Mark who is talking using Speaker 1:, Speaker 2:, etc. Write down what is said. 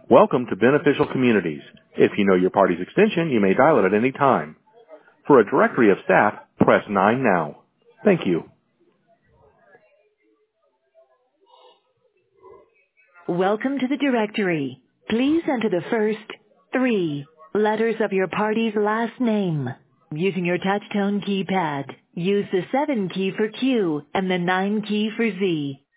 Speaker 1: Welcome to Beneficial Communities. If you know your party's extension, you may dial it at any time. For a directory of staff, press 9 now. Thank you. Welcome to the directory. Please enter the first 3 letters of your party's last name. Using your touch-tone keypad, use the 7 key for Q and the 9 key for Z.